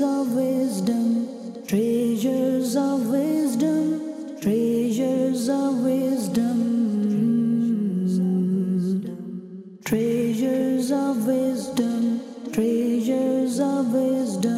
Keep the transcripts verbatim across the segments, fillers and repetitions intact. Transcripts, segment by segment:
of wisdom, treasures of wisdom, treasures of wisdom, treasures of wisdom, treasures of wisdom.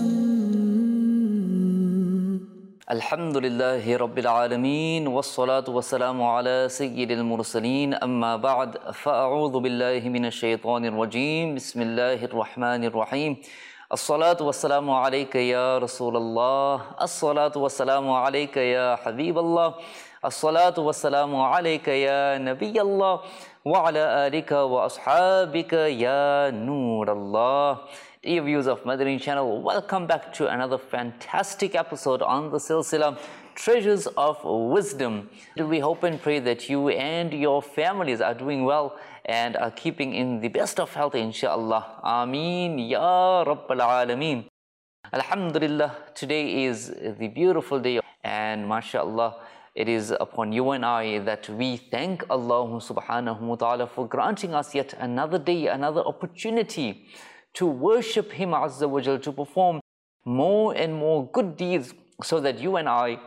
Alhamdulillahi Rabbil Alameen, wassalatu wassalamu ala Sayyidil Mursaleen, amma ba'd, fa'a'udhu billahi minash shaitanir rajeem, bismillahir rahmanir rahim. As-salatu wassalamu alayka ya Rasulallah, as-salatu wassalamu alayka ya Habiballah, as-salatu wassalamu alayka ya Nabiyallah, wa ala alika wa ashabika ya Noorallah. Dear viewers of Madani channel, welcome back to another fantastic episode on the Silsila Treasures of Wisdom. We hope and pray that you and your families are doing well and are keeping in the best of health, inshallah. Ameen Ya Rabbal Alameen. Alhamdulillah, today is the beautiful day, and mashallah, it is upon you and I that we thank Allah subhanahu wa ta'ala for granting us yet another day, another opportunity to worship Him Azza wa Jal, to perform more and more good deeds so that you and I,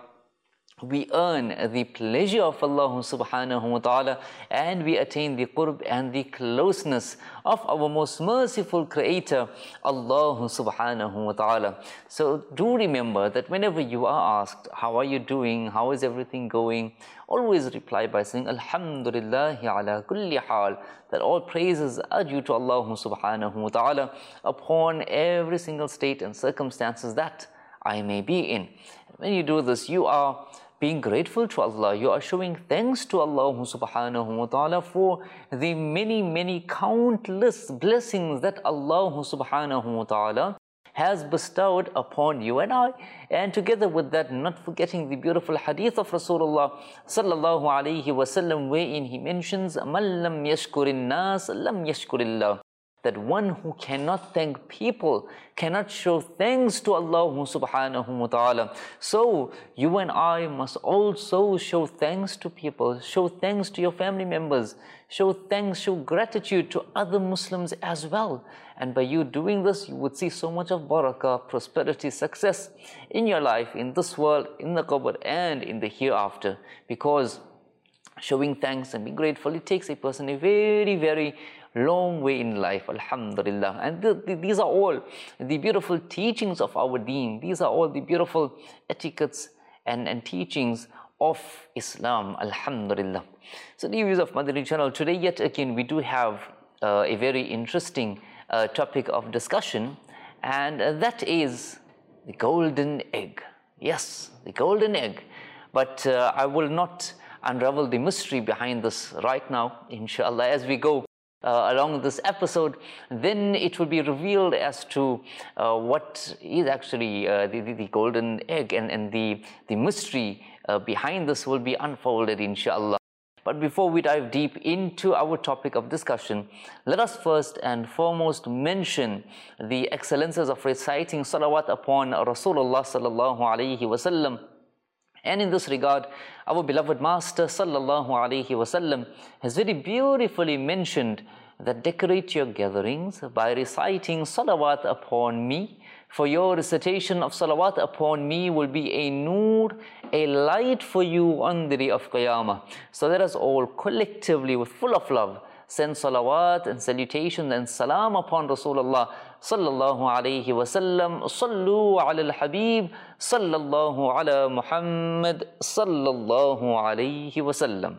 we earn the pleasure of Allah subhanahu wa ta'ala and we attain the qurb and the closeness of our most merciful Creator, Allah subhanahu wa ta'ala. So do remember that whenever you are asked, how are you doing, how is everything going, always reply by saying, Alhamdulillahi ala kulli hal, that all praises are due to Allah subhanahu wa ta'ala upon every single state and circumstances that I may be in. And when you do this, you are being grateful to Allah, you are showing thanks to Allah subhanahu wa ta'ala for the many, many countless blessings that Allah subhanahu wa ta'ala has bestowed upon you and I. And together with that, not forgetting the beautiful hadith of Rasulullah sallallahu alayhi wa sallam, wherein he mentions, Man lam yashkurin nas, lam yashkurillah, that one who cannot thank people cannot show thanks to Allah subhanahu wa ta'ala. So you and I must also show thanks to people, show thanks to your family members, show thanks, show gratitude to other Muslims as well. And by you doing this, you would see so much of barakah, prosperity, success in your life, in this world, in the qabr, and in the hereafter. Because showing thanks and being grateful, it takes a person a very, very long way in life, alhamdulillah. And th th these are all the beautiful teachings of our deen. These are all the beautiful etiquettes and, and teachings of Islam, alhamdulillah. So dear viewers of Madani channel, today yet again we do have uh, a very interesting uh, topic of discussion, and uh, that is the golden egg. Yes, the golden egg. But uh, I will not unravel the mystery behind this right now, inshallah. As we go Uh, along this episode, then it will be revealed as to uh, what is actually uh, the, the, the golden egg, and, and the, the mystery uh, behind this will be unfolded, inshallah. But before we dive deep into our topic of discussion, let us first and foremost mention the excellences of reciting salawat upon Rasulullah sallallahu alayhi wa sallam. And in this regard, our beloved Master sallallahu alayhi wa sallam has very beautifully mentioned that decorate your gatherings by reciting salawat upon me. For your recitation of salawat upon me will be a noor, a light for you on the day of Qiyamah. So let us all collectively, with full of love, send salawat and salutation and salam upon Rasulullah sallallahu alayhi wa sallam. Sallu ala al-Habib, sallallahu ala Muhammad, sallallahu alayhi wa sallam.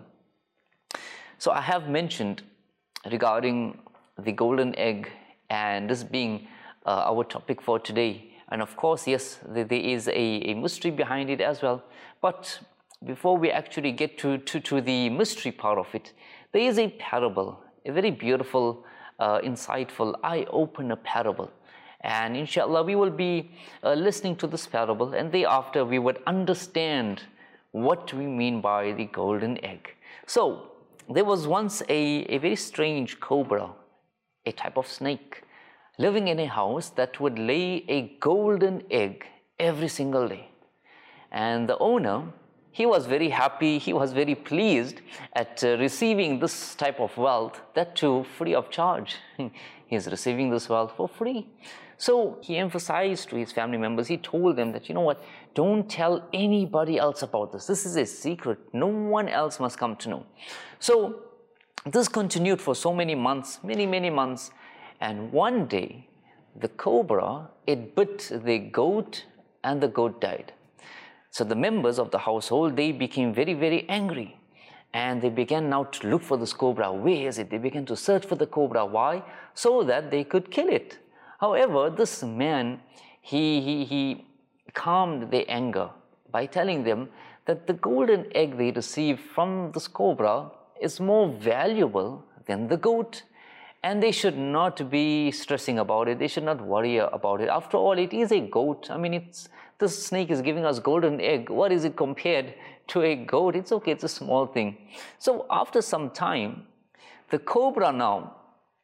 So I have mentioned regarding the golden egg, and this being uh, our topic for today. And of course, yes, there, there is a, a mystery behind it as well. But before we actually get to, to, to the mystery part of it, there is a parable, a very beautiful, uh, insightful, eye-opener parable. And inshallah, we will be uh, listening to this parable, and thereafter we would understand what we mean by the golden egg. So, there was once a, a very strange cobra, a type of snake, living in a house that would lay a golden egg every single day. And the owner, he was very happy, he was very pleased at uh, receiving this type of wealth, that too free of charge. He is receiving this wealth for free. So he emphasized to his family members, he told them that, you know what, don't tell anybody else about this. This is a secret. No one else must come to know. So this continued for so many months, many, many months. And one day, the cobra, it bit the goat and the goat died. So the members of the household, they became very, very angry. And they began now to look for this cobra. Where is it? They began to search for the cobra. Why? So that they could kill it. However, this man, he, he, he calmed their anger by telling them that the golden egg they received from this cobra is more valuable than the goat. And they should not be stressing about it. They should not worry about it. After all, it is a goat. I mean, it's, this snake is giving us golden egg. What is it compared to a goat? It's okay, it's a small thing. So after some time, the cobra now,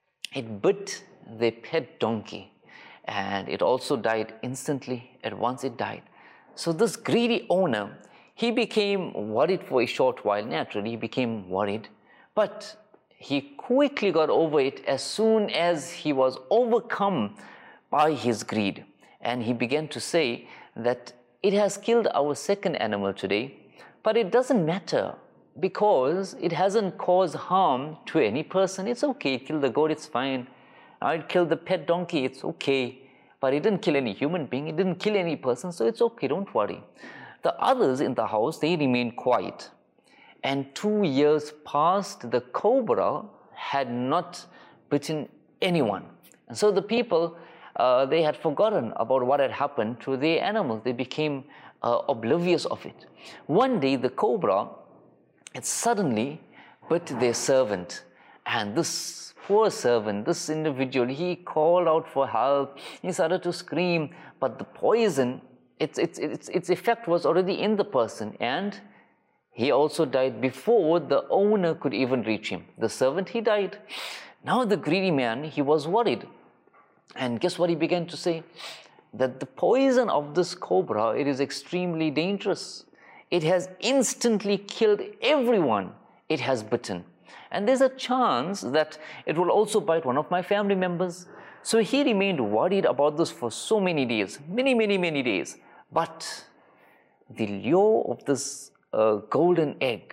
it bit the pet donkey, and it also died instantly. At once it died. So this greedy owner, he became worried for a short while. Naturally, he became worried, but he quickly got over it as soon as he was overcome by his greed. And he began to say that it has killed our second animal today, but it doesn't matter because it hasn't caused harm to any person. It's okay, it killed the goat, it's fine. It killed the pet donkey, it's okay. But it didn't kill any human being, it didn't kill any person, so it's okay, don't worry. The others in the house, they remained quiet. And two years passed, the cobra had not bitten anyone. And so the people, uh, they had forgotten about what had happened to the animals. They became uh, oblivious of it. One day, the cobra, it suddenly bit their servant. And this poor servant, this individual, he called out for help. He started to scream, but the poison, its, its, its, its effect was already in the person, and he also died before the owner could even reach him. The servant, he died. Now the greedy man, he was worried. And guess what he began to say? That the poison of this cobra, it is extremely dangerous. It has instantly killed everyone it has bitten. And there's a chance that it will also bite one of my family members. So he remained worried about this for so many days, many, many, many days. But the lure of this uh, golden egg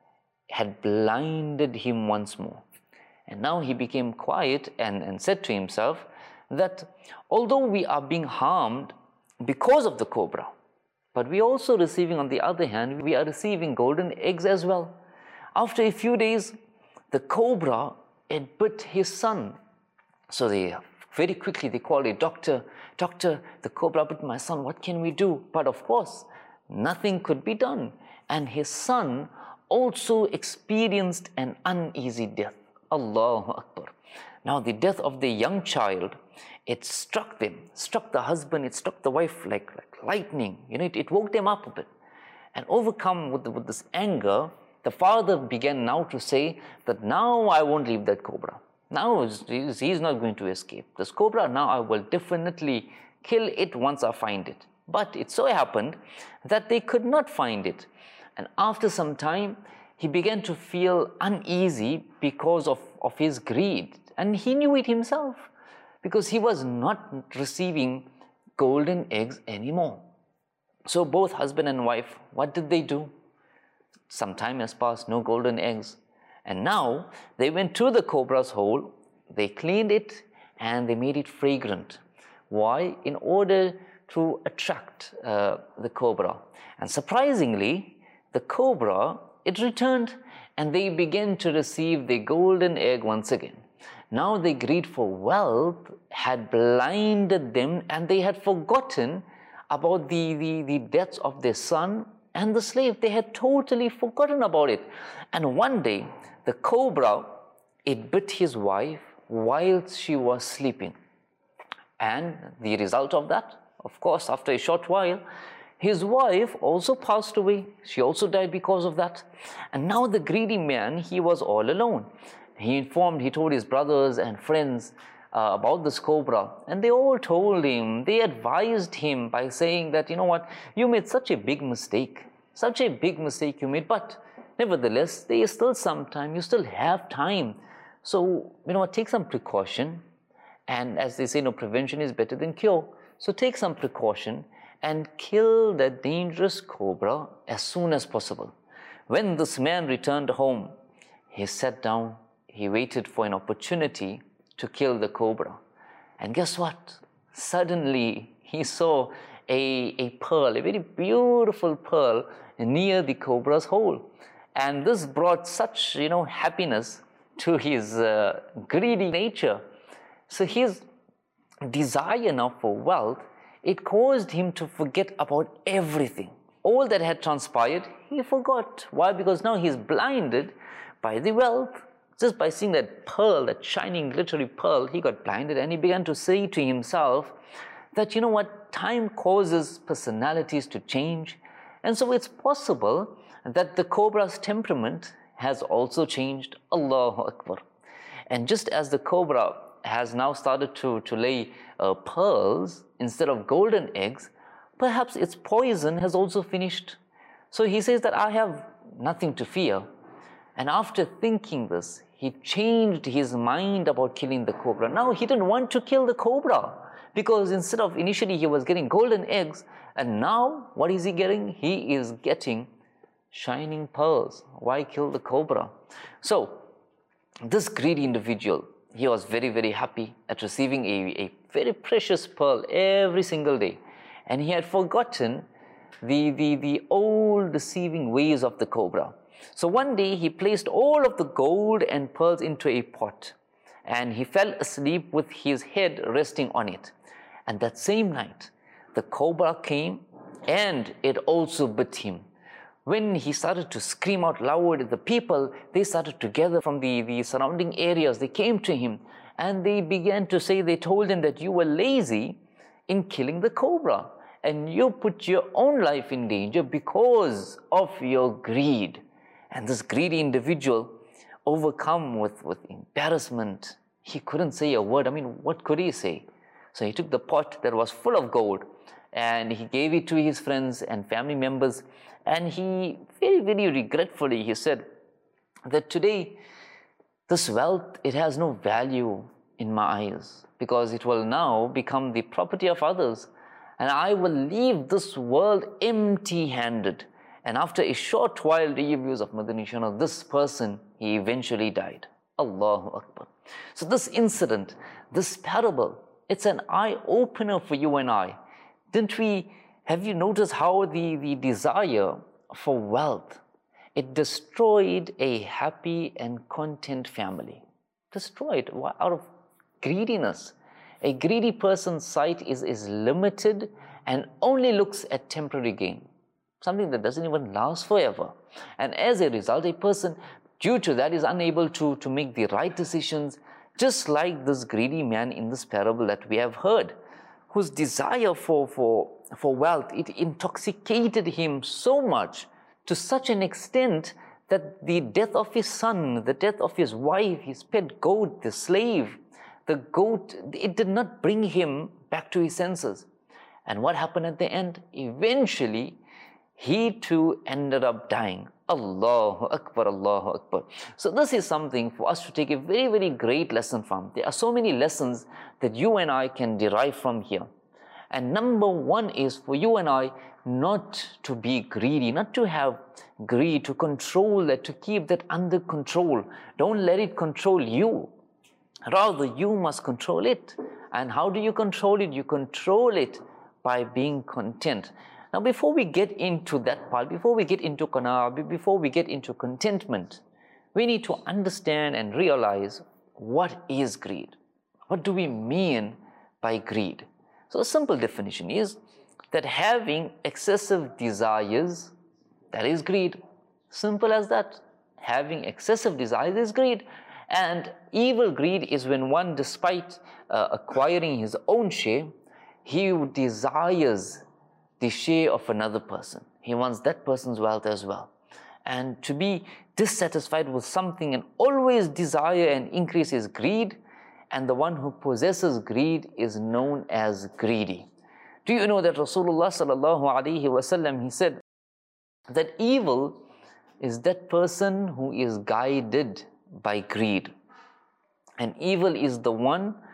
had blinded him once more. And now he became quiet and, and said to himself that although we are being harmed because of the cobra, but we are also receiving, on the other hand, we are receiving golden eggs as well. After a few days, the cobra, it bit his son. So they very quickly, they called a doctor. Doctor, the cobra bit my son, what can we do? But of course, nothing could be done. And his son also experienced an uneasy death. Allahu Akbar. Now the death of the young child, it struck them, struck the husband, it struck the wife like, like lightning. You know, it, it woke them up a bit. And overcome with, the, with this anger, the father began now to say that now I won't leave that cobra. Now he's, he's not going to escape. This cobra, now I will definitely kill it once I find it. But it so happened that they could not find it. And after some time, he began to feel uneasy because of, of his greed. And he knew it himself, because he was not receiving golden eggs anymore. So both husband and wife, what did they do? Some time has passed, no golden eggs. And now they went to the cobra's hole, they cleaned it, and they made it fragrant. Why? In order to attract uh, the cobra. And surprisingly, the cobra, it returned, and they began to receive the golden egg once again. Now their greed for wealth had blinded them, and they had forgotten about the, the, the deaths of their son and the slave. They had totally forgotten about it. And one day, the cobra, it bit his wife whilst she was sleeping. And the result of that, of course, after a short while, his wife also passed away. She also died because of that. And now the greedy man, he was all alone. He informed, he told his brothers and friends uh, about this cobra. And they all told him, they advised him by saying that, you know what, you made such a big mistake. Such a big mistake you made. But nevertheless, there is still some time. You still have time. So, you know what, take some precaution And as they say, no, prevention is better than cure. So take some precaution and kill that dangerous cobra as soon as possible. When this man returned home, he sat down, he waited for an opportunity to kill the cobra. And guess what? Suddenly he saw a, a pearl, a very beautiful pearl near the cobra's hole. And this brought such, you know, happiness to his uh, greedy nature. So his desire now for wealth, it caused him to forget about everything. All that had transpired, he forgot. Why? Because now he's blinded by the wealth. Just by seeing that pearl, that shining, glittery pearl, he got blinded and he began to say to himself that, you know what, time causes personalities to change. And so it's possible that the cobra's temperament has also changed. Allahu Akbar. And just as the cobra has now started to, to lay uh, pearls instead of golden eggs, perhaps its poison has also finished. So he says that I have nothing to fear. And after thinking this, he changed his mind about killing the cobra. Now he didn't want to kill the cobra, because instead of initially he was getting golden eggs, and now what is he getting? He is getting shining pearls. Why kill the cobra? So this greedy individual, he was very, very happy at receiving a, a very precious pearl every single day. And he had forgotten the, the, the old deceiving ways of the cobra. So one day he placed all of the gold and pearls into a pot, and he fell asleep with his head resting on it. And that same night, the cobra came and it also bit him. When he started to scream out loud, the people, they started to gather from the, the surrounding areas. They came to him and they began to say, they told him that you were lazy in killing the cobra and you put your own life in danger because of your greed. And this greedy individual, overcome with, with embarrassment, he couldn't say a word. I mean, what could he say? So he took the pot that was full of gold and he gave it to his friends and family members. And he, very, very regretfully, he said that today, this wealth, it has no value in my eyes because it will now become the property of others. And I will leave this world empty-handed. And after a short while, the views of Madani Shana, this person, he eventually died. Allahu Akbar. So this incident, this parable, it's an eye-opener for you and I. Didn't we, have you noticed how the, the desire for wealth, it destroyed a happy and content family. Destroyed out of greediness. A greedy person's sight is, is limited and only looks at temporary gain. Something that doesn't even last forever. And as a result, a person, due to that, is unable to, to make the right decisions, just like this greedy man in this parable that we have heard, whose desire for, for, for wealth, it intoxicated him so much, to such an extent that the death of his son, the death of his wife, his pet goat, the slave, the goat, it did not bring him back to his senses. And what happened at the end? Eventually, he too ended up dying. Allahu Akbar, Allahu Akbar. So this is something for us to take a very, very great lesson from. There are so many lessons that you and I can derive from here. And number one is for you and I not to be greedy, not to have greed, to control that, to keep that under control. Don't let it control you. Rather, you must control it. And how do you control it? You control it by being content. Now, before we get into that part, before we get into qana'ah, before we get into contentment, we need to understand and realize what is greed. What do we mean by greed? So a simple definition is that having excessive desires, that is greed. Simple as that. Having excessive desires is greed. And evil greed is when one, despite uh, acquiring his own share, he desires the share of another person. He wants that person's wealth as well. And to be dissatisfied with something and always desire and increase is greed, and the one who possesses greed is known as greedy. Do you know that Rasulullah sallallahu alaihi wasallam, he said that evil is that person who is guided by greed. And evil is the one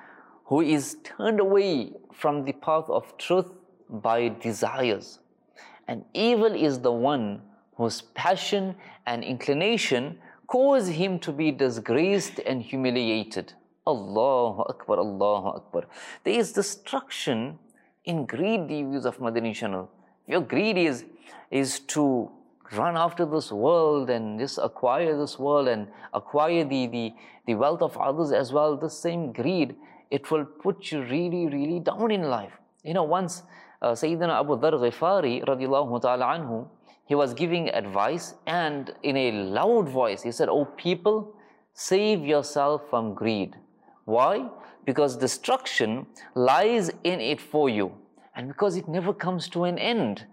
who is turned away from the path of truth by desires. And evil is the one whose passion and inclination cause him to be disgraced and humiliated. Allahu Akbar, Allahu Akbar. There is destruction in greed, the views of Madani Channel. Your greed is, is to run after this world and just acquire this world and acquire the, the, the wealth of others as well. The same greed, it will put you really, really down in life. You know, once uh, Sayyidina Abu Dharr Ghifari radiallahu ta'ala anhu, he was giving advice, and in a loud voice, he said, "Oh people, save yourself from greed." Why? Because destruction lies in it for you, and because it never comes to an end,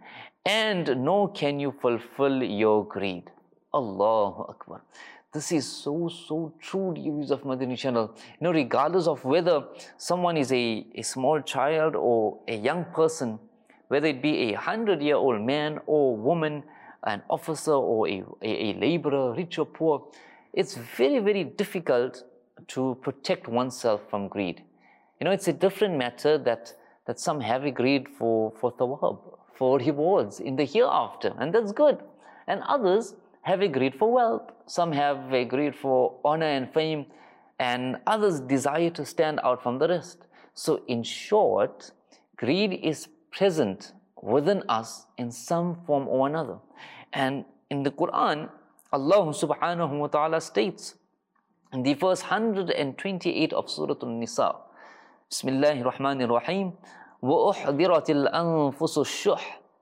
and nor can you fulfill your greed. Allahu Akbar. This is so, so true, the views of Madani Channel. You know, regardless of whether someone is a, a small child or a young person, whether it be a hundred-year-old man or woman, an officer or a, a, a laborer, rich or poor, it's very, very difficult to protect oneself from greed. You know, it's a different matter that, that some have a greed for, for thawab, for rewards in the hereafter, and that's good. And others have a greed for wealth. Some have a greed for honor and fame, and others desire to stand out from the rest. So in short, greed is present within us in some form or another. And in the Quran, Allah subhanahu wa ta'ala states in the verse one hundred twenty-eight of Surah An-Nisa, Bismillahir Rahmanir Rahim, وَأُحْضِرَتِ الْأَنفُسُ الشُّحْ.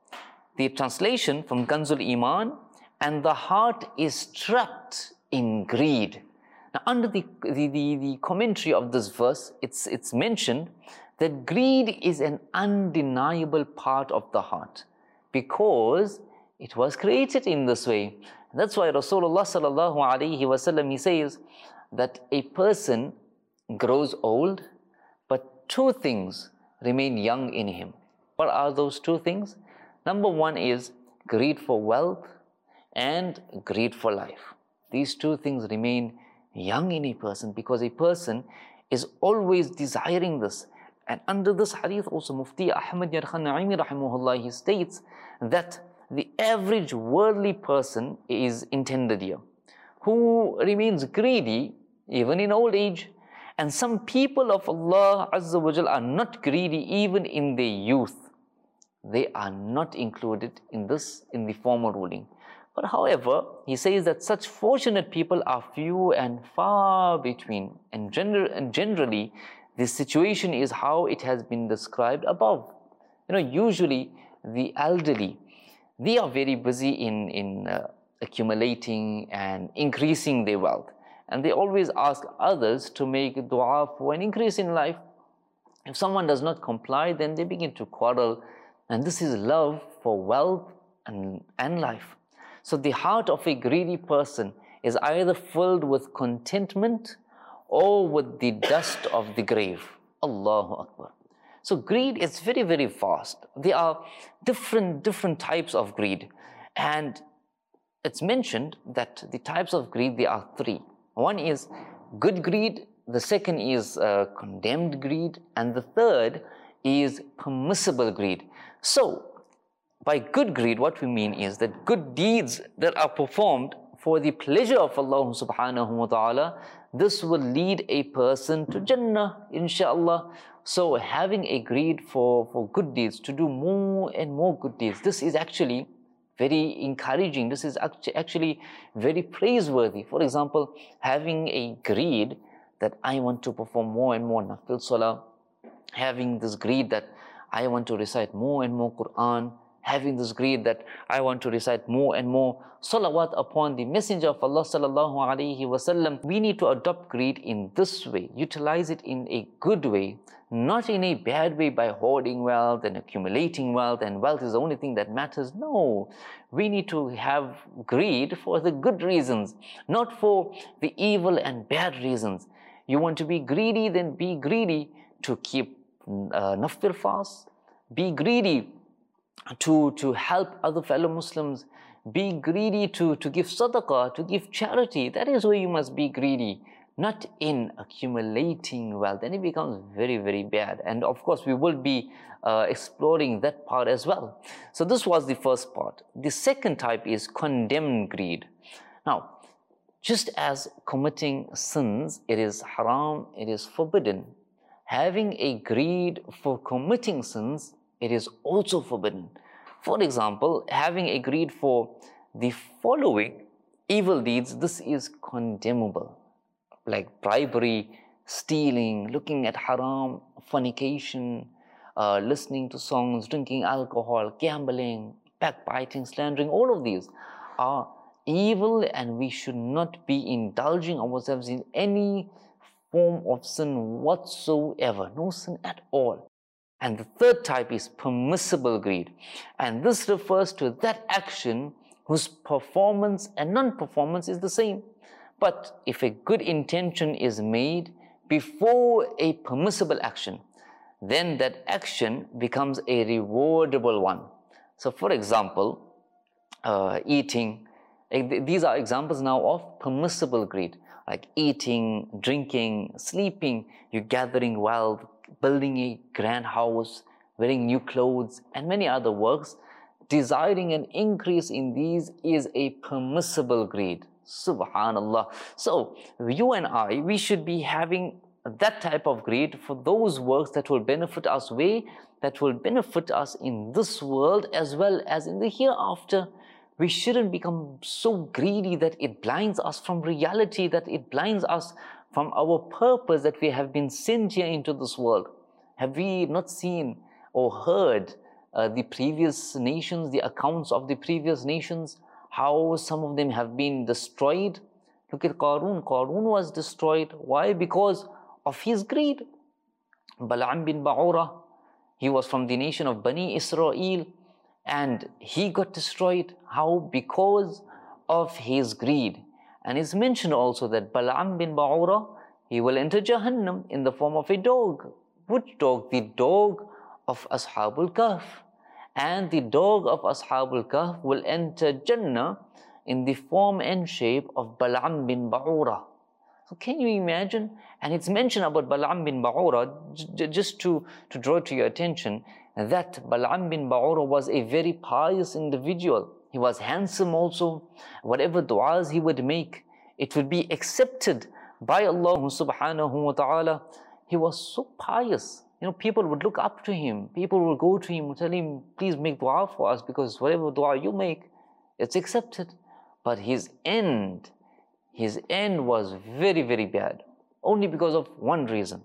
The translation from Kanzul Iman, and the heart is trapped in greed. Now under the, the, the, the commentary of this verse, it's, it's mentioned that greed is an undeniable part of the heart because it was created in this way. And that's why Rasulullah sallallahu alaihi wasallam, he says that a person grows old, but two things remain young in him. What are those two things? Number one is greed for wealth and greed for life. These two things remain young in a person because a person is always desiring this. And under this hadith also, Mufti Ahmad Yar Khan Naimi rahimahullah, he states that the average worldly person is intended here, who remains greedy even in old age. And some people of Allah Azza wa Jal are not greedy even in their youth. They are not included in this, in the former ruling. But however, he says that such fortunate people are few and far between. And, gener and generally, this situation is how it has been described above. You know, usually the elderly, they are very busy in, in uh, accumulating and increasing their wealth. And they always ask others to make dua for an increase in life. If someone does not comply, then they begin to quarrel. And this is love for wealth and, and life. So the heart of a greedy person is either filled with contentment or with the dust of the grave. Allahu Akbar. So greed is very, very vast. There are different, different types of greed. And it's mentioned that the types of greed, there are three. One is good greed, the second is uh, condemned greed, and the third is permissible greed. So, by good greed, what we mean is that good deeds that are performed for the pleasure of Allah subhanahu wa ta'ala, this will lead a person to Jannah, inshallah. So having a greed for, for good deeds, to do more and more good deeds, this is actually very encouraging. This is actually very praiseworthy. For example, having a greed that I want to perform more and more nafil salah, having this greed that I want to recite more and more Quran, having this greed that I want to recite more and more salawat upon the Messenger of Allah sallallahu alaihi wasallam. We need to adopt greed in this way, utilize it in a good way, not in a bad way by hoarding wealth and accumulating wealth, and wealth is the only thing that matters. No, we need to have greed for the good reasons, not for the evil and bad reasons. You want to be greedy, then be greedy to keep uh, nafil fast, be greedy to, to help other fellow Muslims, be greedy to, to give sadaqah, to give charity. That is where you must be greedy, not in accumulating wealth, then it becomes very, very bad. And of course, we will be uh, exploring that part as well. So this was the first part. The second type is condemned greed. Now, just as committing sins, it is haram, it is forbidden. Having a greed for committing sins, it is also forbidden. For example, having a greed for the following evil deeds, this is condemnable. Like bribery, stealing, looking at haram, fornication, uh, listening to songs, drinking alcohol, gambling, backbiting, slandering, all of these are evil, and we should not be indulging ourselves in any form of sin whatsoever, no sin at all. And the third type is permissible greed, and this refers to that action whose performance and non-performance is the same. But if a good intention is made before a permissible action, then that action becomes a rewardable one. So for example, uh, eating, these are examples now of permissible greed, like eating, drinking, sleeping, you're gathering wealth, building a grand house, wearing new clothes, and many other works. Desiring an increase in these is a permissible greed. Subhanallah. So you and I, we should be having that type of greed for those works that will benefit us way, that will benefit us in this world as well as in the hereafter. We shouldn't become so greedy that it blinds us from reality, that it blinds us from our purpose, that we have been sent here into this world. Have we not seen or heard uh, the previous nations, the accounts of the previous nations, how some of them have been destroyed? Look at Qarun. Qarun was destroyed. Why? Because of his greed. Bal'am bin Ba'ura, he was from the nation of Bani Israel, and he got destroyed. How? Because of his greed. And it's mentioned also that Bal'am bin Ba'ura, he will enter Jahannam in the form of a dog. Which dog? The dog of Ashabul Kahf. And the dog of Ashabul Kahf will enter Jannah in the form and shape of Bal'am bin Ba'ura. So can you imagine? And it's mentioned about Bal'am bin Ba'ura, just to, to draw to your attention, that Bal'am bin Ba'ura was a very pious individual. He was handsome also. Whatever du'as he would make, it would be accepted by Allah subhanahu wa ta'ala. He was so pious. You know, people would look up to him. People would go to him and tell him, please make dua for us, because whatever dua you make, it's accepted. But his end, his end was very, very bad. Only because of one reason.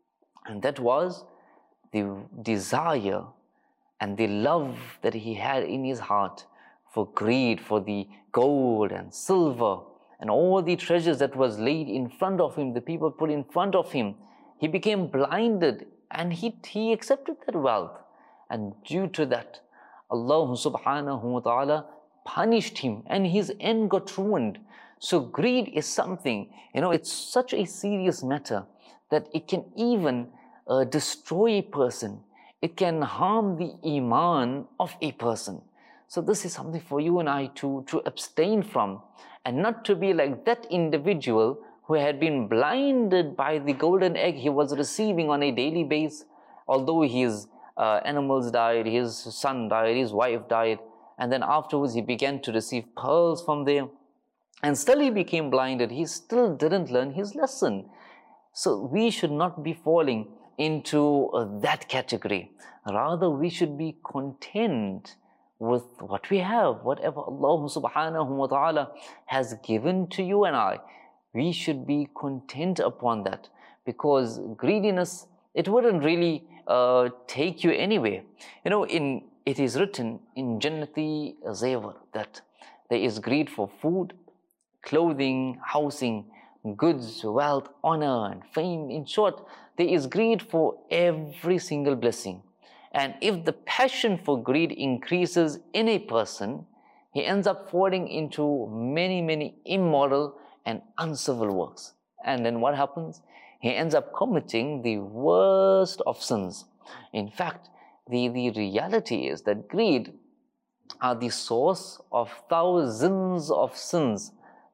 And that was the desire and the love that he had in his heart for greed, for the gold and silver and all the treasures that was laid in front of him, the people put in front of him. He became blinded, and he, he accepted that wealth. And due to that, Allah subhanahu wa ta'ala punished him, and his end got ruined. So greed is something, you know, it's such a serious matter that it can even uh, destroy a person. It can harm the iman of a person. So this is something for you and I to, to abstain from, and not to be like that individual who had been blinded by the golden egg he was receiving on a daily basis. Although his uh, animals died, his son died, his wife died, and then afterwards he began to receive pearls from there, and still he became blinded. He still didn't learn his lesson. So we should not be falling into uh, that category. Rather, we should be content with what we have, whatever Allah subhanahu wa ta'ala has given to you and I. We should be content upon that, because greediness, it wouldn't really uh, take you anywhere. You know, in it is written in Jannati Zayvar that there is greed for food, clothing, housing, goods, wealth, honor, and fame. In short, there is greed for every single blessing. And if the passion for greed increases in a person, he ends up falling into many, many immoral and uncivil works. And then what happens? He ends up committing the worst of sins. In fact, the, the reality is that greed are the source of thousands of sins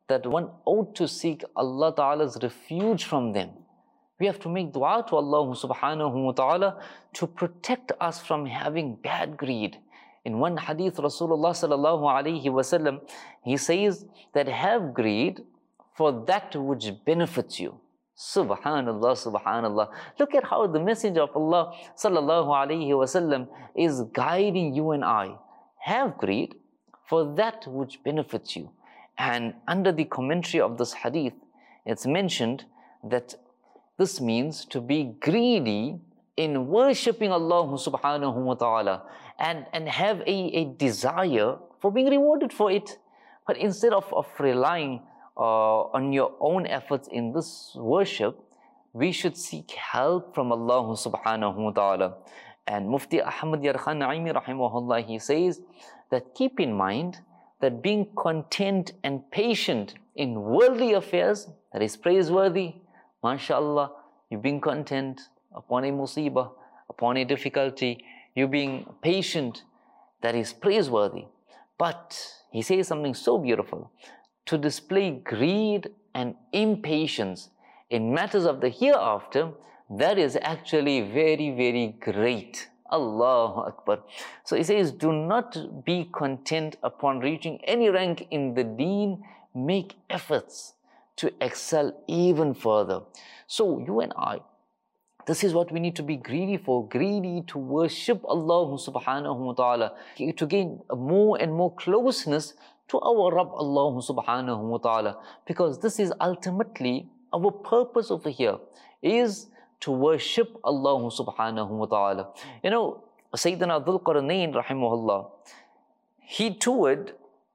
that one ought to seek Allah Ta'ala's refuge from them. We have to make dua to Allah subhanahu wa ta'ala to protect us from having bad greed. In one hadith, Rasulullah sallallahu alayhi wasallam, he says that have greed for that which benefits you. Subhanallah, subhanallah. Look at how the Messenger of Allah sallallahu alayhi wasallam is guiding you and I. Have greed for that which benefits you. And under the commentary of this hadith, it's mentioned that this means to be greedy in worshipping Allah subhanahu wa ta'ala and, and have a, a desire for being rewarded for it. But instead of, of relying uh, on your own efforts in this worship, we should seek help from Allah subhanahu wa ta'ala. And Mufti Ahmad Yarkhan Naimi rahimahullah, he says that keep in mind that being content and patient in worldly affairs, that is praiseworthy. MashaAllah, you being content upon a musibah, upon a difficulty, you being patient, that is praiseworthy. But he says something so beautiful, to display greed and impatience in matters of the hereafter, that is actually very, very great. Allahu Akbar. So he says, do not be content upon reaching any rank in the deen, make efforts to excel even further. So you and I, this is what we need to be greedy for, greedy to worship Allah subhanahu wa ta'ala, to gain more and more closeness to our Rabb Allah subhanahu wa ta'ala, because this is ultimately our purpose over here, is to worship Allah subhanahu wa ta'ala. You know, Sayyidina Dhul Qarnayn rahimahullah, he toured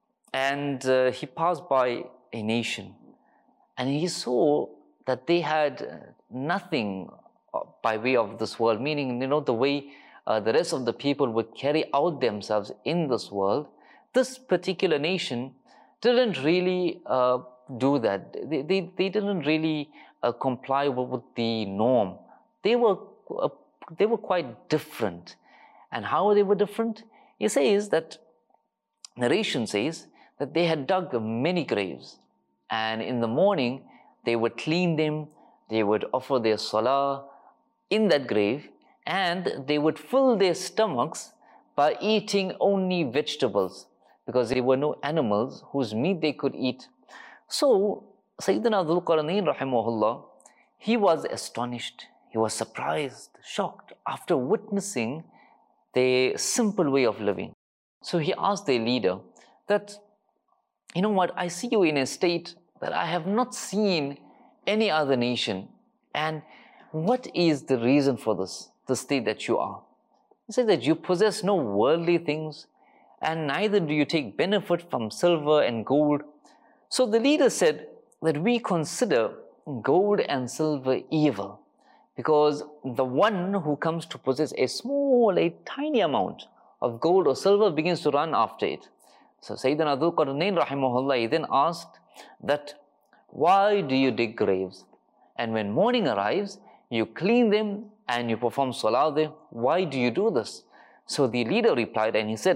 and uh, he passed by a nation and he saw that they had nothing by way of this world, meaning, you know, the way uh, the rest of the people would carry out themselves in this world. This particular nation didn't really uh, do that. They, they, they didn't really uh, comply with, with the norm. They were, uh, they were quite different. And how they were different? He says that, narration says that they had dug many graves. And in the morning, they would clean them, they would offer their salah in that grave, and they would fill their stomachs by eating only vegetables, because there were no animals whose meat they could eat. So, Sayyidina Dhul Qarnayn rahimahullah, he was astonished, he was surprised, shocked after witnessing their simple way of living. So he asked their leader that, you know what, I see you in a state that I have not seen any other nation, and what is the reason for this, the state that you are? He said that you possess no worldly things, and neither do you take benefit from silver and gold. So the leader said that we consider gold and silver evil, because the one who comes to possess a small, a tiny amount of gold or silver begins to run after it. So Sayyidina Dhul Qarnayn rahimahullah, he then asked that, why do you dig graves? And when morning arrives, you clean them and you perform salah there. Why do you do this? So the leader replied and he said,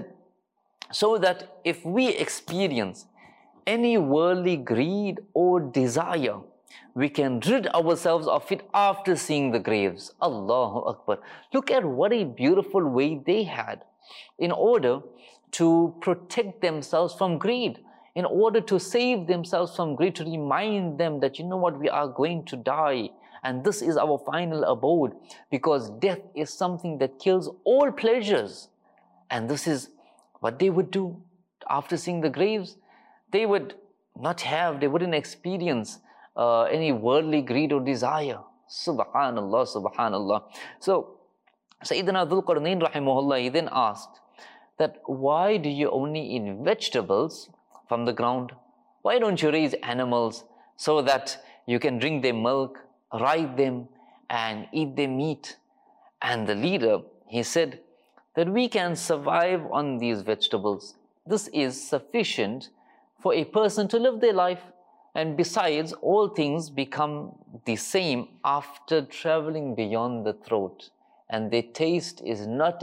so that if we experience any worldly greed or desire, we can rid ourselves of it after seeing the graves. Allahu Akbar. Look at what a beautiful way they had in order to protect themselves from greed, in order to save themselves from greed, to remind them that, you know what, we are going to die and this is our final abode, because death is something that kills all pleasures. And this is what they would do after seeing the graves. They would not have, they wouldn't experience uh, any worldly greed or desire. Subhanallah, subhanallah. So Sayyidina Dhul Qarnayn rahimahullah, he then asked that, why do you only eat vegetables from the ground? Why don't you raise animals so that you can drink their milk, ride them and eat their meat? And the leader, he said that we can survive on these vegetables. This is sufficient for a person to live their life. And besides, all things become the same after traveling beyond the throat, and their taste is not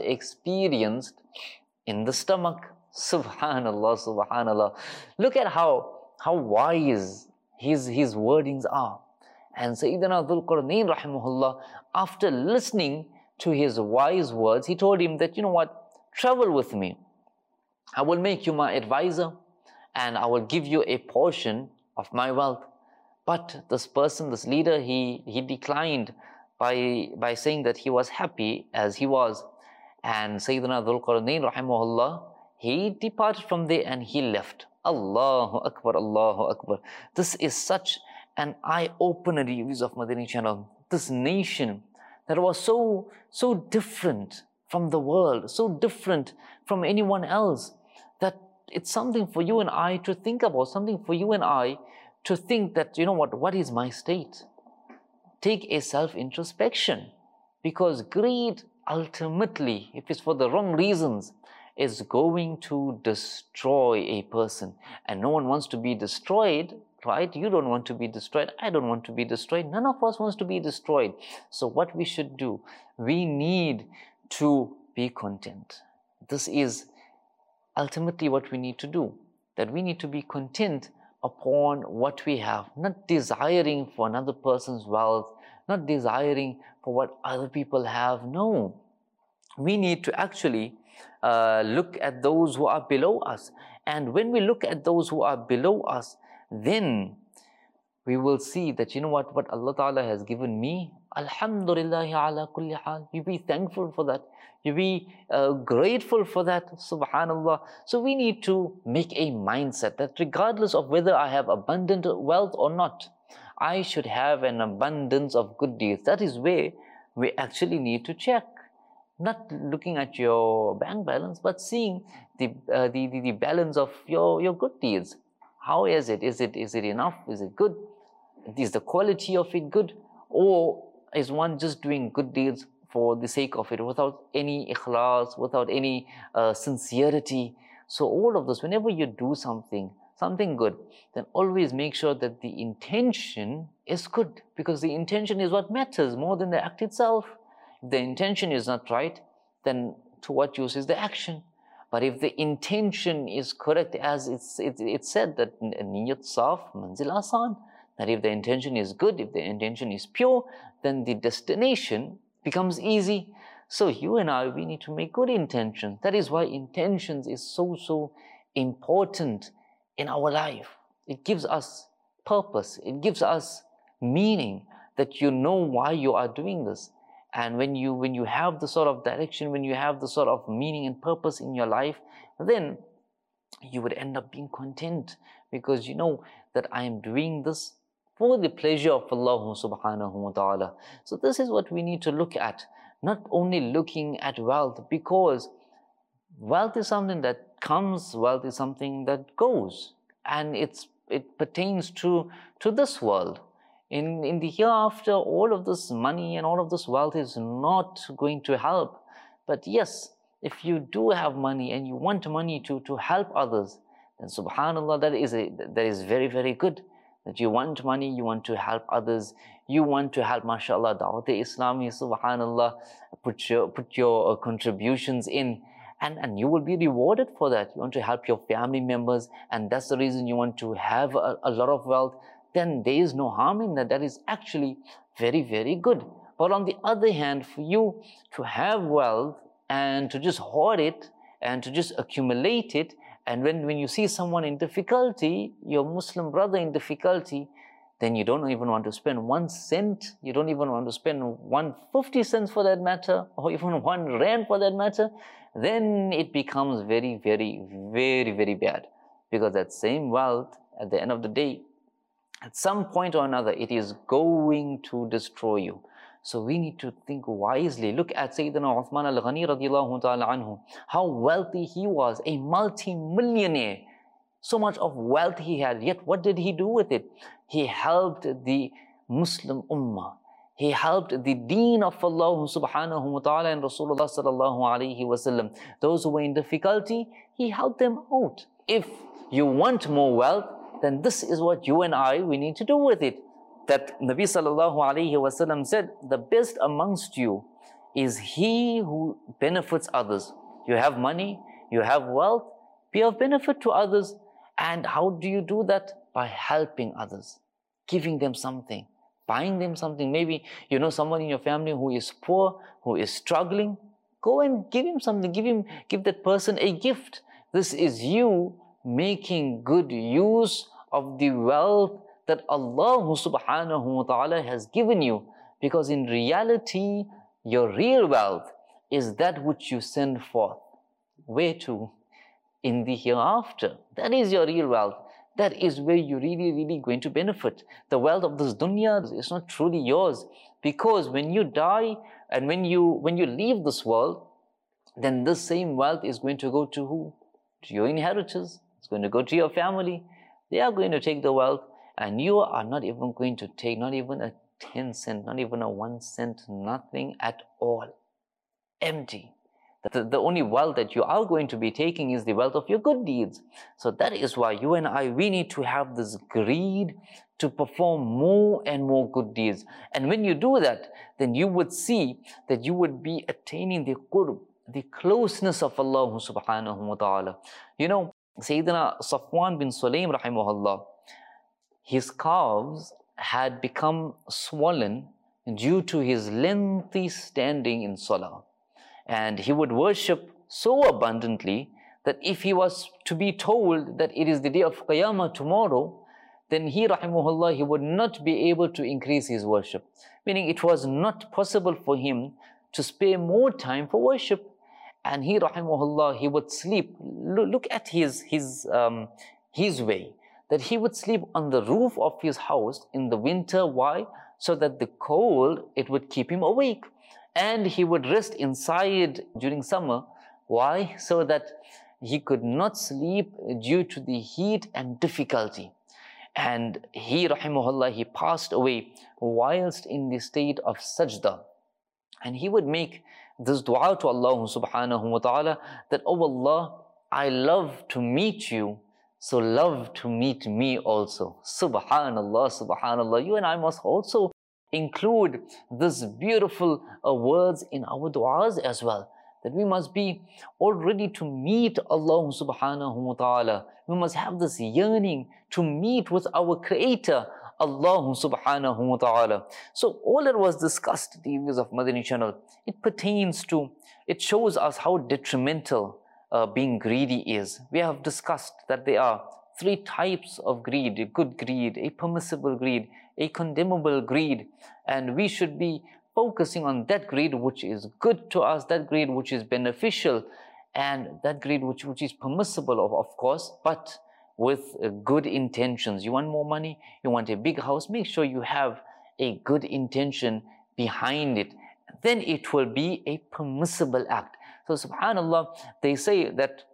experienced in the stomach. Subhanallah, subhanallah. Look at how, how wise his, his wordings are. And Sayyidina Dhul Qarnayn rahimahullah, after listening to his wise words, he told him that, you know what, travel with me. I will make you my advisor and I will give you a portion of my wealth. But this person, this leader, he, he declined by, by saying that he was happy as he was. And Sayyidina Dhul Qarnayn rahimahullah, he departed from there and he left. Allahu Akbar, Allahu Akbar. This is such an eye-opener, viewers of Madani channel. This nation that was so, so different from the world, so different from anyone else, that it's something for you and I to think about, something for you and I to think that, you know what, what is my state? Take a self-introspection, because greed ultimately, if it's for the wrong reasons, is going to destroy a person. And no one wants to be destroyed, right? You don't want to be destroyed. I don't want to be destroyed. None of us wants to be destroyed. So what we should do, we need to be content. This is ultimately what we need to do, that we need to be content upon what we have, not desiring for another person's wealth, not desiring for what other people have. No, we need to actually uh, look at those who are below us. And when we look at those who are below us, then we will see that, you know what, what Allah Ta'ala has given me, Alhamdulillah ala kulli hal. You be thankful for that. You be uh, grateful for that, subhanallah. So we need to make a mindset that regardless of whether I have abundant wealth or not, I should have an abundance of good deeds. That is where we actually need to check. Not looking at your bank balance, but seeing the, uh, the, the, the balance of your, your good deeds. How is it? Is it, is it enough? Is it good? Is the quality of it good? Or is one just doing good deeds for the sake of it, without any ikhlas, without any uh, sincerity? So all of this, whenever you do something, something good, then always make sure that the intention is good, because the intention is what matters more than the act itself. If the intention is not right, then to what use is the action? But if the intention is correct, as it's, it, it's said that niyat saf manzil asan, that if the intention is good, if the intention is pure, then the destination becomes easy. So you and I, we need to make good intentions. That is why intentions is so, so important in our life. It gives us purpose. It gives us meaning, that you know why you are doing this. And when you, when you have the sort of direction, when you have the sort of meaning and purpose in your life, then you would end up being content, because you know that I am doing this for the pleasure of Allah subhanahu wa ta'ala. So this is what we need to look at. Not only looking at wealth, because wealth is something that comes, wealth is something that goes, and it's, it pertains to, to this world. In, in the hereafter, all of this money and all of this wealth is not going to help. But yes, if you do have money and you want money to, to help others, then subhanAllah, that is, a, that is very, very good. That you want money, you want to help others, you want to help, mashallah, Dawat-e-Islami, subhanAllah, put your, put your uh, contributions in, and, and you will be rewarded for that. You want to help your family members, and that's the reason you want to have a, a lot of wealth. Then there is no harm in that. That is actually very, very good. But on the other hand, for you to have wealth and to just hoard it and to just accumulate it, and when, when you see someone in difficulty, your Muslim brother in difficulty, then you don't even want to spend one cent, you don't even want to spend one fifty cents for that matter, or even one rand for that matter, then it becomes very, very, very, very bad. Because that same wealth, at the end of the day, at some point or another, it is going to destroy you. So we need to think wisely. Look at Sayyidina Uthman al-Ghani radiallahu ta'ala anhu, how wealthy he was, a multi-millionaire. So much of wealth he had, yet what did he do with it? He helped the Muslim ummah. He helped the deen of Allah subhanahu wa ta'ala and Rasulullah sallallahu alayhi wa sallam. Those who were in difficulty, he helped them out. If you want more wealth, then this is what you and I, we need to do with it. That Nabi sallallahu alayhi wa sallam said, the best amongst you is he who benefits others. You have money, you have wealth, be of benefit to others. And how do you do that? by helping others, giving them something, buying them something. Maybe you know someone in your family who is poor, who is struggling. Go and give him something. Give him, give that person a gift. This is you making good use of the wealth that Allah subhanahu wa ta'ala has given you. Because in reality, your real wealth is that which you send forth. Where to? In the hereafter. That is your real wealth. That is where you're really, really going to benefit. The wealth of this dunya is not truly yours. Because when you die and when you, when you leave this world, then this same wealth is going to go to who? To your inheritors. It's going to go to your family. They are going to take the wealth, and you are not even going to take, not even a ten cent, not even a one cent, nothing at all. Empty. The, the only wealth that you are going to be taking is the wealth of your good deeds. So that is why you and I, we need to have this greed to perform more and more good deeds. And when you do that, then you would see that you would be attaining the qurb, the closeness of Allah subhanahu wa ta'ala. You know, Sayyidina Safwan bin Sulaim rahimahullah, his calves had become swollen due to his lengthy standing in salah. And he would worship so abundantly that if he was to be told that it is the day of Qiyamah tomorrow, then he rahimahullah, he would not be able to increase his worship. Meaning it was not possible for him to spare more time for worship. And he rahimahullah, he would sleep. Look, look at his, his, um, his way. That he would sleep on the roof of his house in the winter. Why? So that the cold, it would keep him awake. And he would rest inside during summer. Why? So that he could not sleep due to the heat and difficulty. And he, rahimahullah, he passed away whilst in the state of sajda. And he would make this dua to Allah subhanahu wa ta'ala that, oh Allah, I love to meet you, so love to meet me also. Subhanallah, subhanallah. You and I must also include these beautiful uh, words in our du'as as well. That we must be all ready to meet Allah subhanahu wa ta'ala. We must have this yearning to meet with our Creator, Allah subhanahu wa ta'ala. So all that was discussed, the viewers of Madani channel, it pertains to, it shows us how detrimental uh, being greedy is. We have discussed that there are three types of greed: a good greed, a permissible greed, a condemnable greed. And we should be focusing on that greed which is good to us, that greed which is beneficial, and that greed which, which is permissible, of, of course, but with uh, good intentions. You want more money, you want a big house, make sure you have a good intention behind it. Then it will be a permissible act. So subhanallah, they say that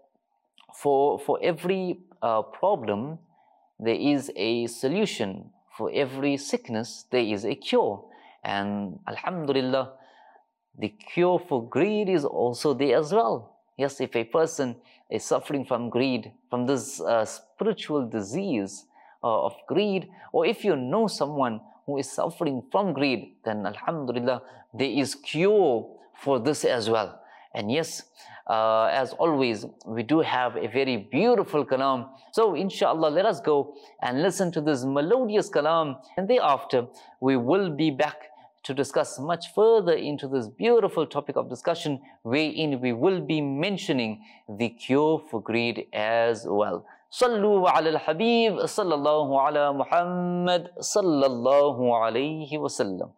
for, for every uh, problem, there is a solution. For every sickness, there is a cure. And alhamdulillah, the cure for greed is also there as well. Yes, if a person is suffering from greed, from this uh, spiritual disease uh, of greed, or if you know someone who is suffering from greed, then alhamdulillah, there is cure for this as well. And yes, uh, as always, we do have a very beautiful kalam. So inshallah, let us go and listen to this melodious kalam, and thereafter we will be back to discuss much further into this beautiful topic of discussion, wherein we will be mentioning the cure for greed as well. Sallu ala al-Habib, sallallahu ala Muhammad, sallallahu alayhi wa sallam.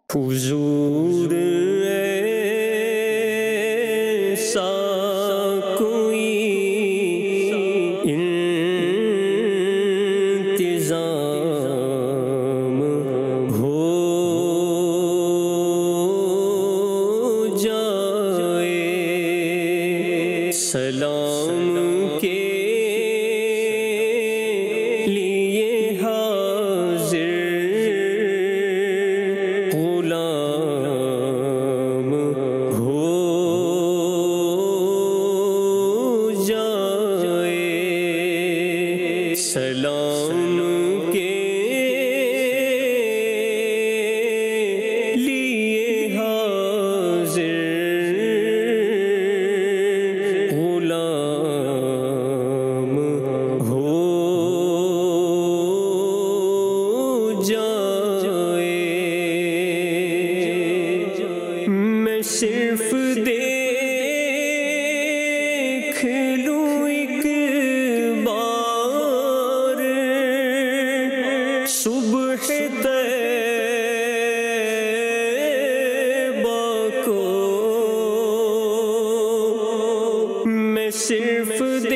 صرف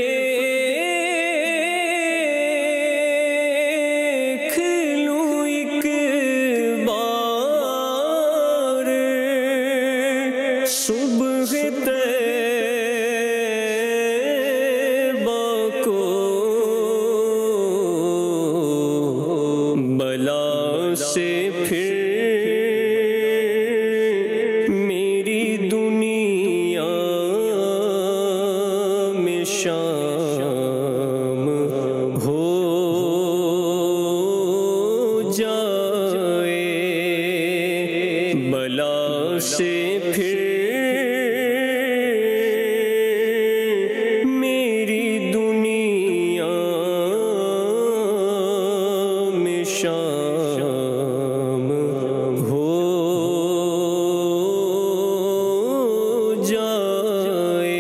دیکھ لوں ایک بار صبح طیبہ کو بلا سے پھر میری دنیا میں شام ہو جائے، بلا سے پھر میری دنیا میں شام ہو جائے،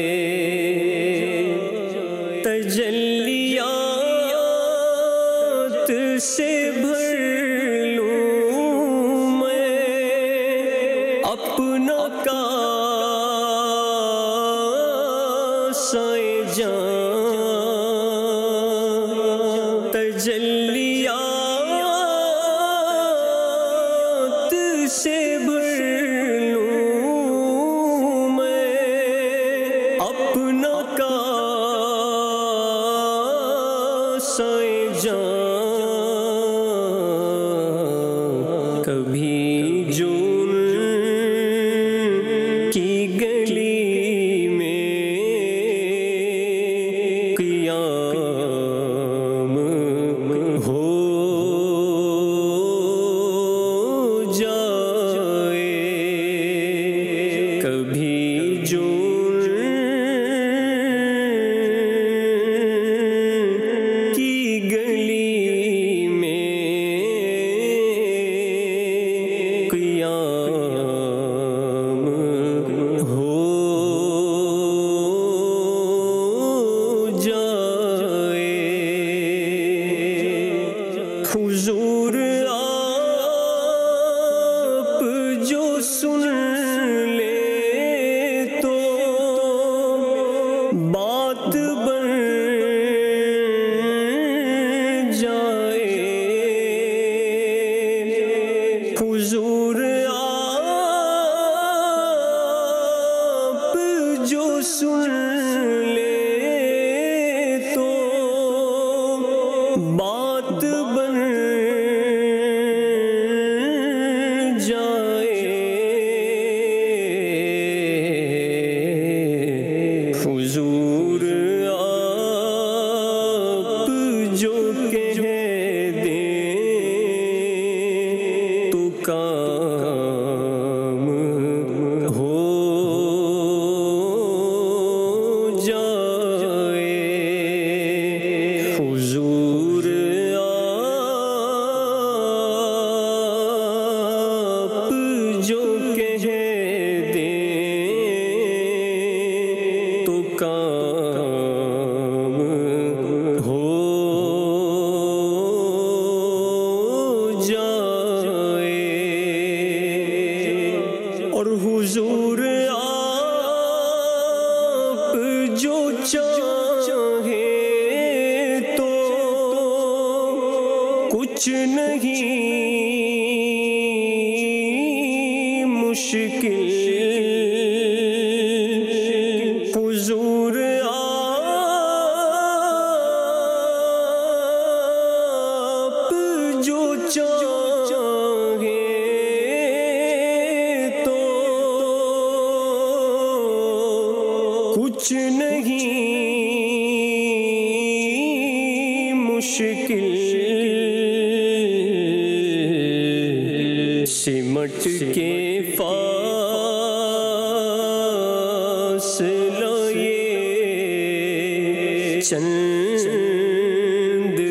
تجلیات سے بھر لوں میں اپنا کاسہ جان، تجلیات سے بھر لوں میں اپنا کاسہ جان، کبھی جون کی گلی میں قیام ہو جائے، کبھی جون کی گلی میں قیام ہو جائے، حضور آپ جو سن لے تو بات بن جائے، حضور آپ جو سن لے تو بات بن جائے، حضور آپ جو کہہ دیں تو کام ہو جائے، حضور آپ جو کہہ دیں تو کام ہو جائے، اور حضور آپ جو چاہیں تو کچھ نہیں مشکل، حضور آپ جو چاہیں تو کچھ نہیں مشکل، سمٹ کے فاصلہ یہ چند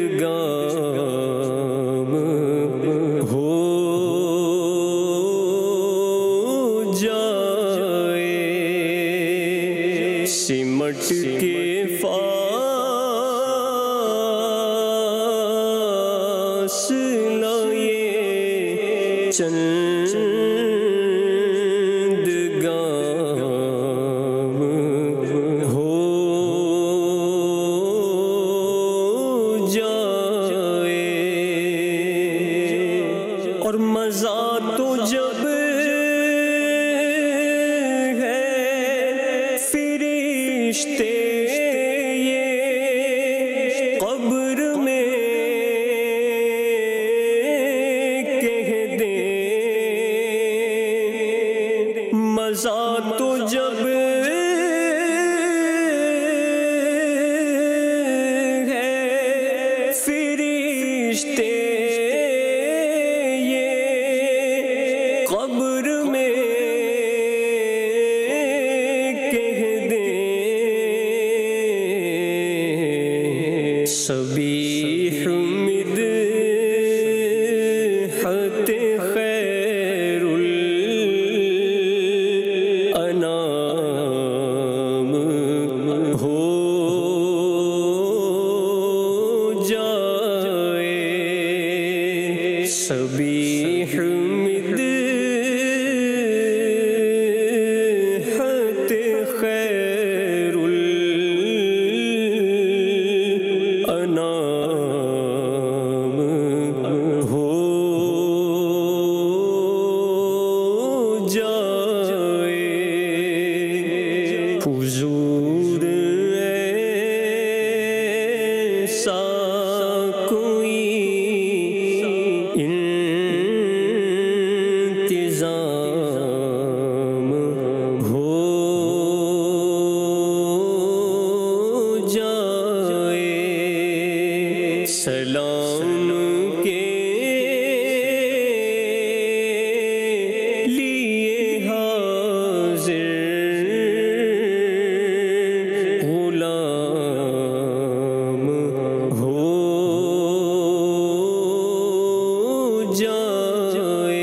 گام ہو جائے، سمٹ کے فاصلہ یہ چند گام ہو सलाम के लिए हाजिर गुलाम हो जाए।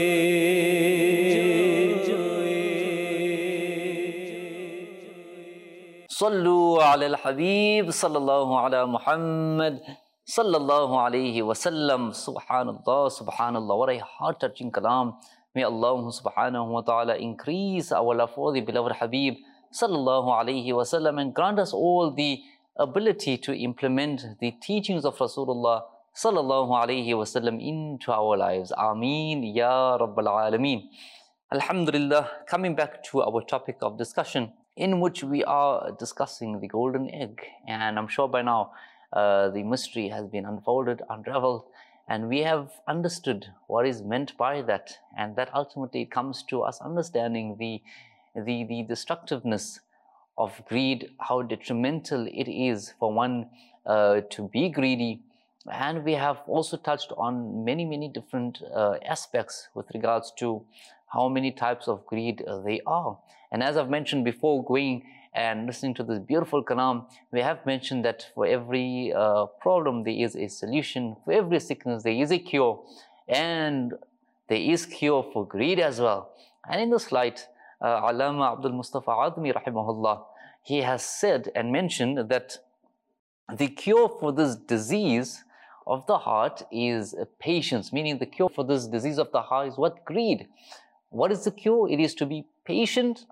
सल्लु अलल हबीब सल्लल्लाहु अला Muhammad sallallahu alayhi wasallam. Subhanallah, subhanallah, what a heart-touching kalam. May Allah subhanahu wa ta'ala increase our love for the beloved Habib sallallahu alayhi wasallam and grant us all the ability to implement the teachings of Rasulullah sallallahu alayhi wasallam into our lives. Ameen ya Rabbal Alameen. Alhamdulillah, coming back to our topic of discussion, in which we are discussing the golden egg, and I'm sure by now Uh, the mystery has been unfolded, unraveled, and we have understood what is meant by that, and that ultimately comes to us understanding the, the, the destructiveness of greed, how detrimental it is for one uh, to be greedy. And we have also touched on many, many different uh, aspects with regards to how many types of greed uh, they are. And as I've mentioned before, going and listening to this beautiful kalam, we have mentioned that for every uh, problem there is a solution, for every sickness there is a cure, and there is cure for greed as well. And in this light, uh, Allama Abdul Mustafa Admi rahimahullah, he has said and mentioned that the cure for this disease of the heart is patience, meaning the cure for this disease of the heart is what? Greed. What is the cure? It is to be patient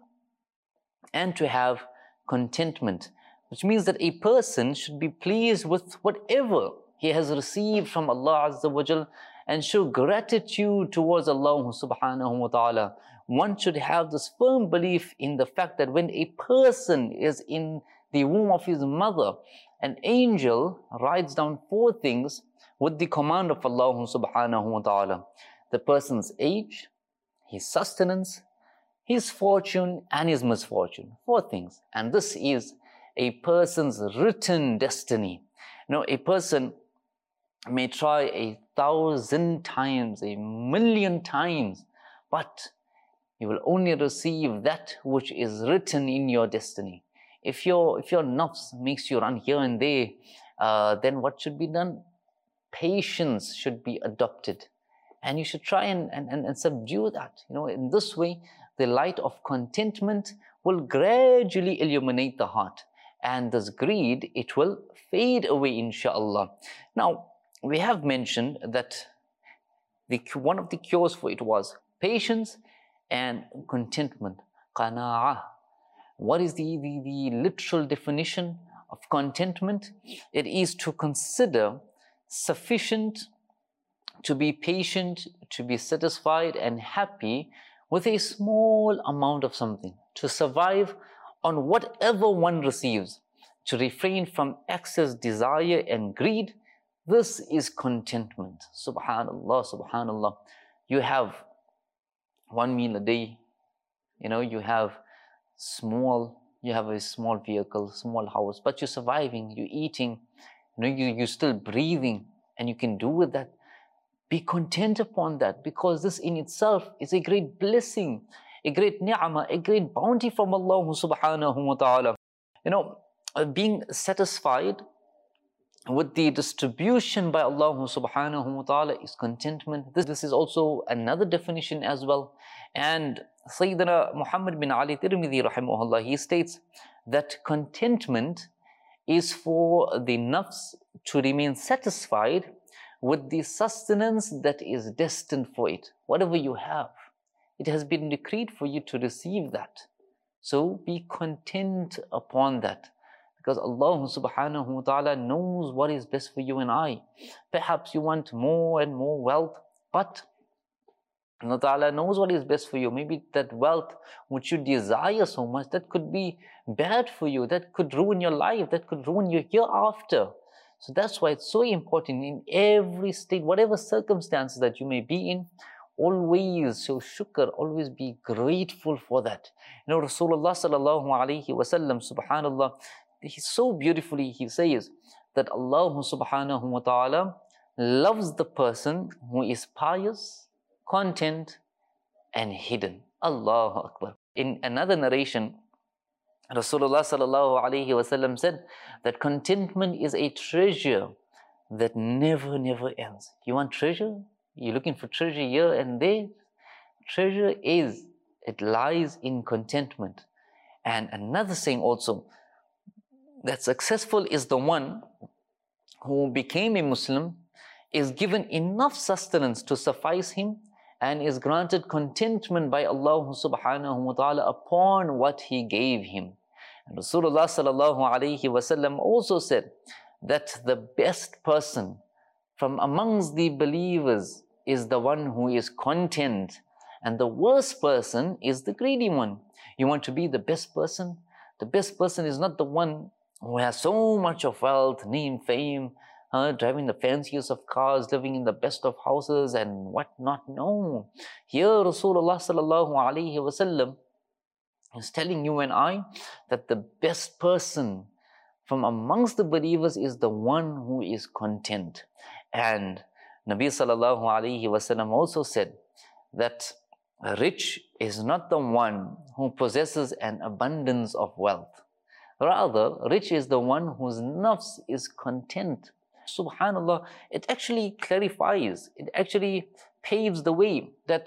and to have contentment, which means that a person should be pleased with whatever he has received from Allah Azza wa Jal and show gratitude towards Allah subhanahu wa ta'ala. One should have this firm belief in the fact that when a person is in the womb of his mother, an angel writes down four things with the command of Allah subhanahu wa ta'ala: the person's age, his sustenance, his fortune, and his misfortune. Four things. And this is a person's written destiny. You know, a person may try a thousand times, a million times, but you will only receive that which is written in your destiny. If your, if your nafs makes you run here and there, uh, then what should be done? Patience should be adopted. And you should try and, and, and subdue that. You know, in this way, the light of contentment will gradually illuminate the heart. And this greed, it will fade away, inshallah. Now, we have mentioned that the, one of the cures for it was patience and contentment. Qana'ah. What is the, the, the literal definition of contentment? It is to consider sufficient, to be patient, to be satisfied and happy with a small amount of something, to survive on whatever one receives, to refrain from excess desire and greed. This is contentment. Subhanallah, subhanallah. You have one meal a day, you know, you have small, you have a small vehicle, small house, but you're surviving, you're eating, you know, you, you're still breathing, and you can do with that. Be content upon that, because this in itself is a great blessing, a great ni'mah, a great bounty from Allah subhanahu wa ta'ala. You know, being satisfied with the distribution by Allah subhanahu wa ta'ala is contentment. This, this is also another definition as well. And Sayyidina Muhammad bin Ali Tirmidhi rahimahullah, he states that contentment is for the nafs to remain satisfied with the sustenance that is destined for it. Whatever you have, it has been decreed for you to receive that. So be content upon that, because Allah subhanahu wa ta'ala knows what is best for you and I. Perhaps you want more and more wealth, but Allah ta'ala knows what is best for you. Maybe that wealth which you desire so much, that could be bad for you, that could ruin your life, that could ruin your hereafter. So that's why it's so important in every state, whatever circumstances that you may be in, always show shukr, always be grateful for that. You know, Rasulullah sallallahu alayhi wa sallam, subhanallah, he so beautifully, he says that Allah subhanahu wa ta'ala loves the person who is pious, content, and hidden. Allahu Akbar. In another narration, Rasulullah sallallahu alayhi wasallam said that contentment is a treasure that never, never ends. You want treasure? You're looking for treasure here and there? Treasure is, it lies in contentment. And another saying also, that successful is the one who became a Muslim, is given enough sustenance to suffice him, and is granted contentment by Allah subhanahu wa ta'ala upon what He gave him. And Rasulullah sallallahu alayhi wasallam also said that the best person from amongst the believers is the one who is content, and the worst person is the greedy one. You want to be the best person? The best person is not the one who has so much of wealth, name, fame, uh, driving the fanciest of cars, living in the best of houses and whatnot. No. Here Rasulullah sallallahu alayhi wasallam is telling you and I that the best person from amongst the believers is the one who is content. And Nabi sallallahu alayhi wasallam also said that rich is not the one who possesses an abundance of wealth. Rather, rich is the one whose nafs is content. Subhanallah, it actually clarifies, it actually paves the way that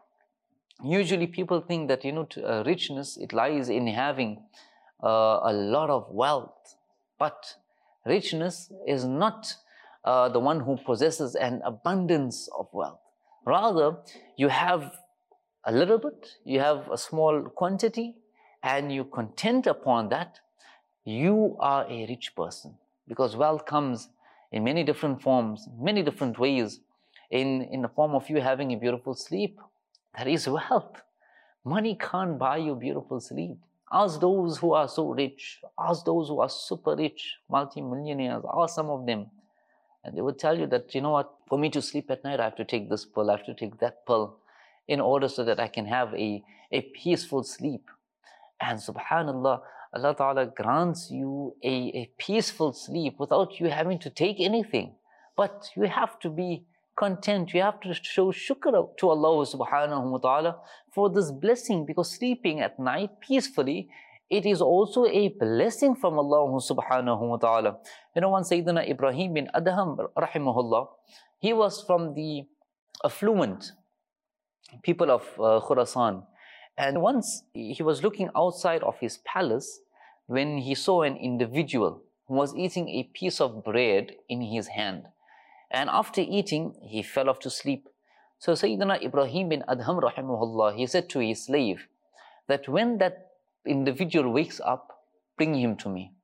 usually people think that, you know, uh, richness, it lies in having uh, a lot of wealth. But richness is not uh, the one who possesses an abundance of wealth. Rather, you have a little bit, you have a small quantity, and you content upon that, you are a rich person. Because wealth comes in many different forms, many different ways. In, in the form of you having a beautiful sleep, that is wealth. Money can't buy you beautiful sleep. Ask those who are so rich, ask those who are super rich, multi-millionaires, ask some of them. And they would tell you that, you know what, for me to sleep at night, I have to take this pill, I have to take that pill, in order so that I can have a, a peaceful sleep. And subhanallah, Allah Ta'ala grants you a, a peaceful sleep without you having to take anything. But you have to be content, you have to show shukr to Allah subhanahu wa ta'ala for this blessing, because sleeping at night peacefully, it is also a blessing from Allah subhanahu wa ta'ala. You know, one Sayyidina Ibrahim bin Adham rahimahullah, he was from the affluent people of uh, Khurasan. And once he was looking outside of his palace when he saw an individual who was eating a piece of bread in his hand. And after eating, he fell off to sleep. So Sayyidina Ibrahim bin Adham rahimahullah, he said to his slave that when that individual wakes up, bring him to me.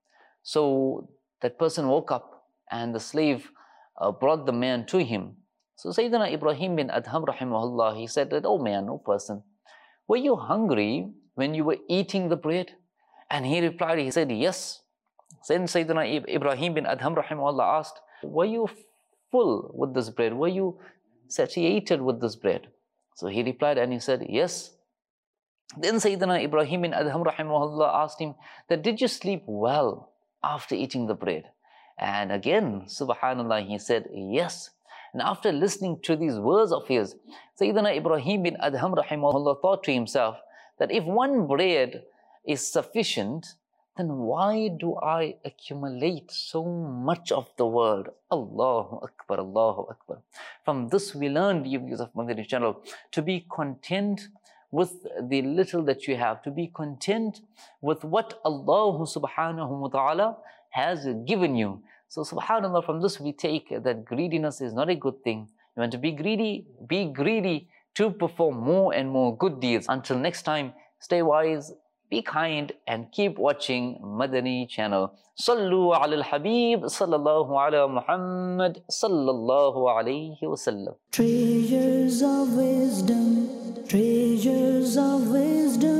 So that person woke up and the slave uh, brought the man to him. So Sayyidina Ibrahim bin Adham rahimahullah, he said that, oh man, oh person, were you hungry when you were eating the bread? And he replied, he said, yes. Then Sayyidina Ibrahim bin Adham rahimahullah asked, were you full with this bread? Were you satiated with this bread? So he replied and he said, yes. Then Sayyidina Ibrahim bin Adham rahimahullah asked him that, did you sleep well after eating the bread? And again, subhanallah, he said, yes. And after listening to these words of his, Sayyidina Ibrahim bin Adham rahimahullah thought to himself that if one bread is sufficient, then why do I accumulate so much of the world? Allahu Akbar, Allahu Akbar. From this we learn, dear viewers of Madani channel, to be content with the little that you have, to be content with what Allah subhanahu wa ta'ala has given you. So subhanallah, from this we take that greediness is not a good thing. You want to be greedy? Be greedy to perform more and more good deeds. Until next time, stay wise, be kind, and keep watching Madani channel. Sallu ala al-Habib sallallahu ala Muhammad sallallahu alayhi wa sallam. Treasures of wisdom, treasures of wisdom.